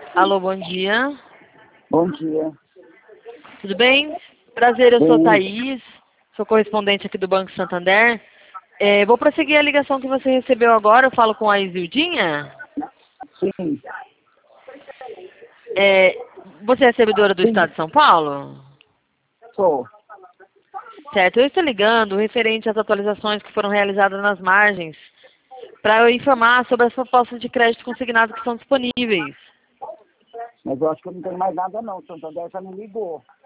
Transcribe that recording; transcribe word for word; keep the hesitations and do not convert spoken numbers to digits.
Alô, bom dia. Bom dia. Tudo bem? Prazer, eu Bem. sou Thaís, sou correspondente aqui do Banco Santander. É, vou prosseguir a ligação que você recebeu agora, eu falo com a Isildinha. Sim. É, você é recebedora do Sim. Estado de São Paulo? Sou. Certo, eu estou ligando referente às atualizações que foram realizadas nas margens, para eu informar sobre as propostas de crédito consignado que são disponíveis. Mas eu acho que eu não tenho mais nada não. O Santander já me ligou.